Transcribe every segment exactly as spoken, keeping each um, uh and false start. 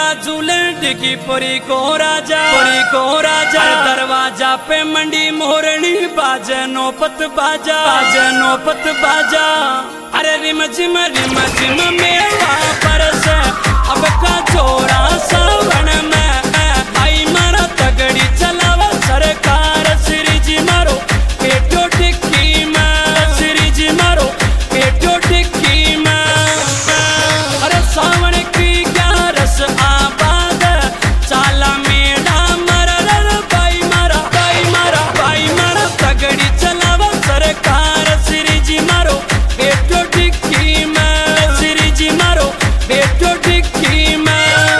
झूले डिगी पुरी को राजा पुरी को राजा दरवाजा पे मंडी मोरनी बाजे नौपत बाजा बाजे नौपत बाजा अरे रिम झिम रिम झिम मेवा परस अब का छोरा सावन में आई मारा तगड़ी चलावा सरकार श्री जी मारो पेटो टिक्की में श्री जी मारो पेटो टिक्की में अरे सावन की क्या रस आबाद चाला मेढ़ा मरा बाई मारा बाई मारा बाई मारा तगड़ी चलावा सरकार श्री जी मारो पेटो टिक्की में श्री जी मारो पेटो टिक्की में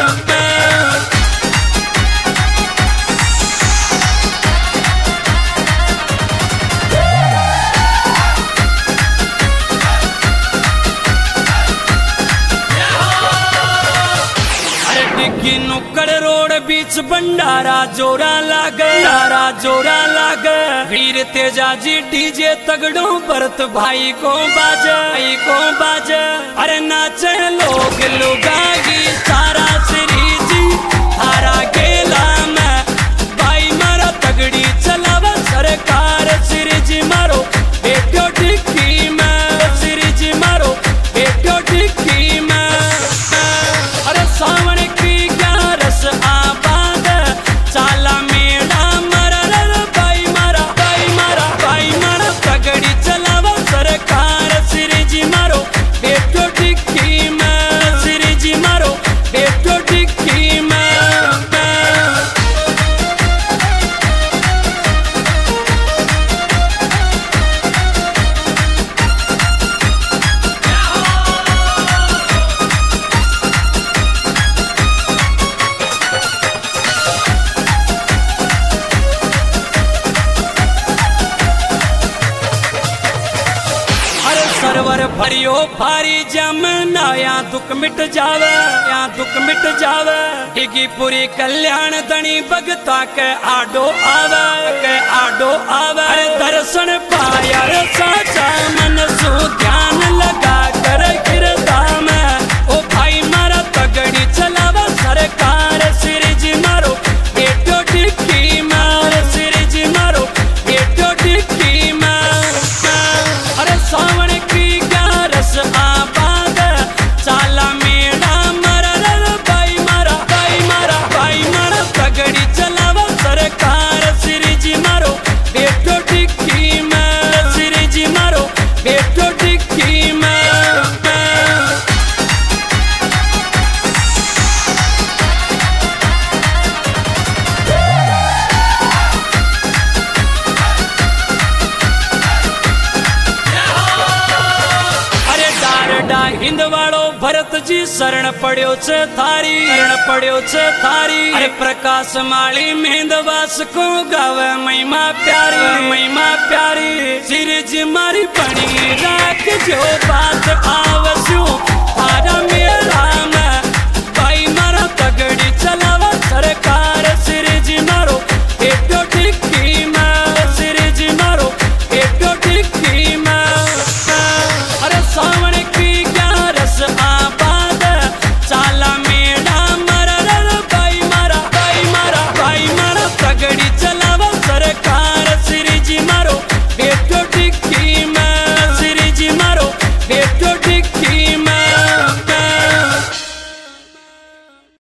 नुक्कड़ रोड बीच भंडारा जोरा लाग डारा जोरा लाग वीर तेजा जी डीजे तगड़ो भरत भाई को बाज भाई को बाज अरे नाचे लोग लुगागी सारा श्री जी थारा गेला में भाई मारा तगड़ी चलावा सरकार श्री जी मारो बेटो टिक्की में श्री जी मारो बेटो टिक्की में अरे सावन आबाद चाला मेढ़ा मरा बाई मारा बाई मारा बाई मारा तगड़ी चलावा सरकार श्री जी मारो बेटो टिक्की में श्री जी मारो बेटो टिक्की में सरवर भरियो भारी जमना या दुख मिट जावे या दुख मिट जावे डिगी पूरी कल्याण धनी भगता के आडो आवे के आडो आवे दर्शन पाया साचा मन सु ध्यान लगा कर गिरदा में ओ भाई मारा तगड़ी चलावा सरकार श्री जी मारो बेटो टिक्की मार श्री जी मारो बेटो टिक्की में अरे सावन आबाद चाला मेढ़ा मरा बाई मारा बाई मारा बाई मारा तगड़ी चलावा सरकार श्री जी मारो बेटो टिक्की में श्री जी मारो बेटो टिक्की में हिंदवाड़ो भरत जी शरण पड़ो छे थारी शरण पड़ो छे थारी अरे प्रकाश माली मेहंदवास को गावे महिमा प्यारी महिमा प्यारी श्री जी मारी बनी राख जो बात आवस्यो थारा मेरा